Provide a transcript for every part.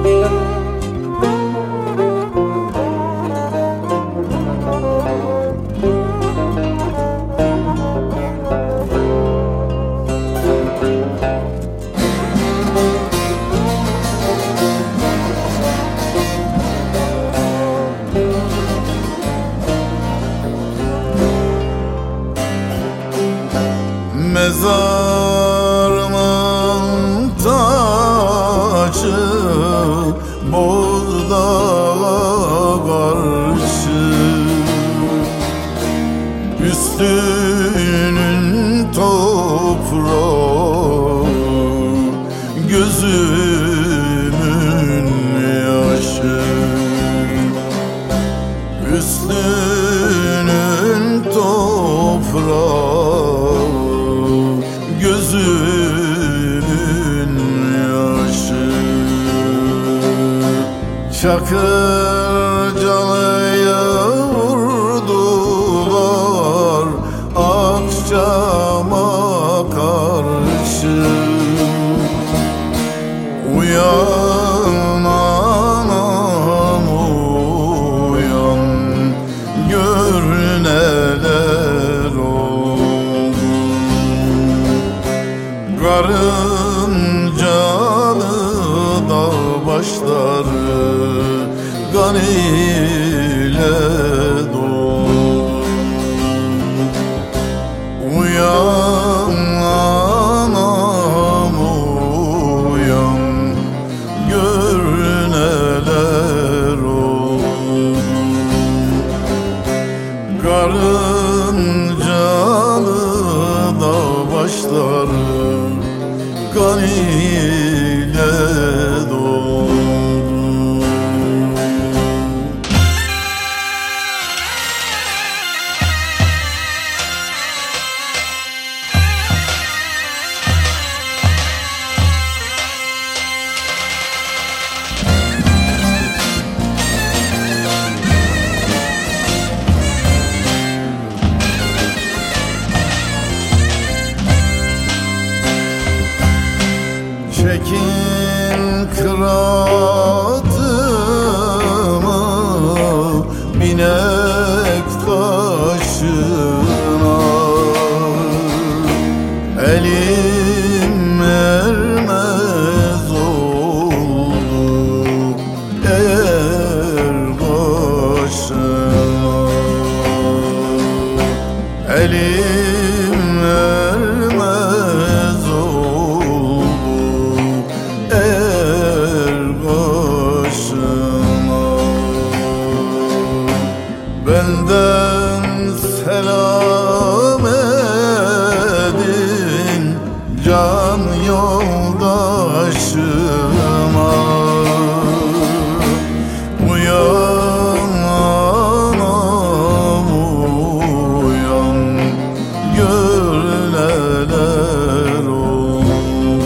Mezarımın taşı Bozdağa karşı, üstünün toprağı gözümün yaşı. Üstünün toprağı gözümün yaşı. Çakırcalıya vurdular akşama karşı. Uyan anam uyan, gör neler oldu. Karıncalı dağ başları kan ile doldu. Uyan anam uyan, gör neler oldu. Karıncalı dağ başları kan ile doldu. Çekin kıratımı binek taşına, elim ermez oldu eğer başına. Elim ermez oldu eğer başına. Benden selam edin can yoldaşıma. Uyan anam uyan, gör neler oldu.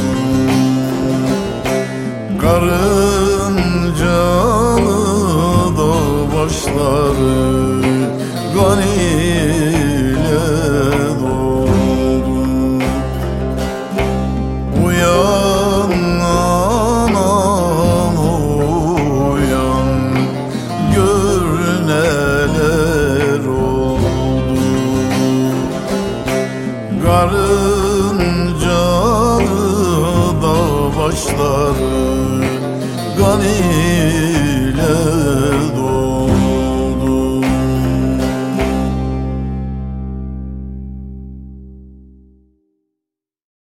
Karıncalı dağ başları kan ile doldu. Uyan anam uyan, gör neler oldu. Karıncalı dağ başları kan ile